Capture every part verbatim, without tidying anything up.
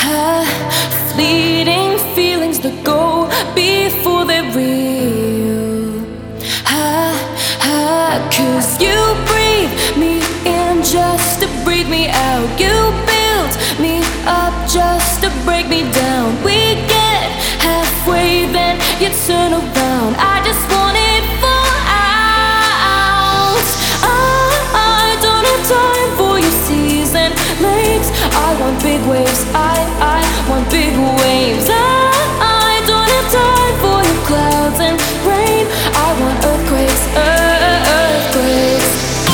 Ah, fleeting feelings that go before they're real. Ah, ah, cause you breathe me in just to breathe me out. You build me up just to break me down. We get halfway, then you turn around. I just want it full out. I, I don't have time for your seas and lakes. I want big waves, I, I want big waves. I, I don't have time for your clouds and rain. I want earthquakes, earthquakes.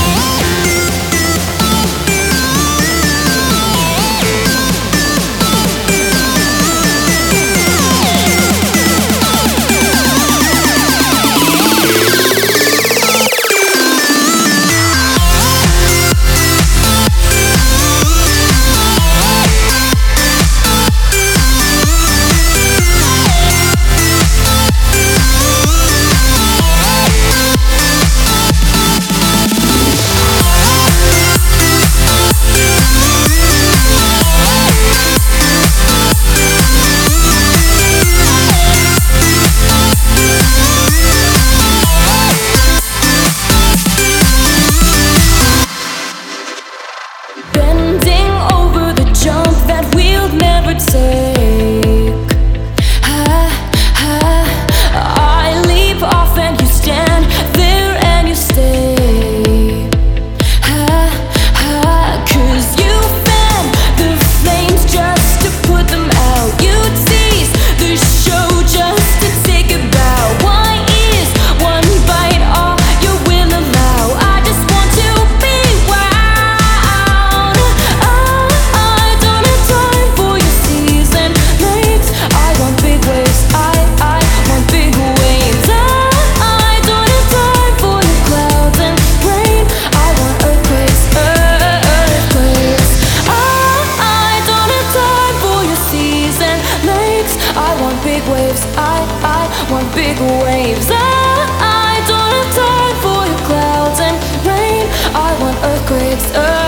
Bending over the jump that we'll never take. Ah, ah, I leap off and you stand there and you stay. Ah, ah, cause you fan the flames just to put them out. You tease the show just to take a bow. Why is one bite all you will allow? I just want to be wild. I don't have time for your seas and lakes. I want big waves, I, I want big waves. I, I don't have time for your clouds and rain. I want earthquakes, earthquakes. I, I don't have time for your seas and lakes. I want big waves, I, I want big waves. I, I don't have time for your clouds and rain. I want earthquakes, earthquakes.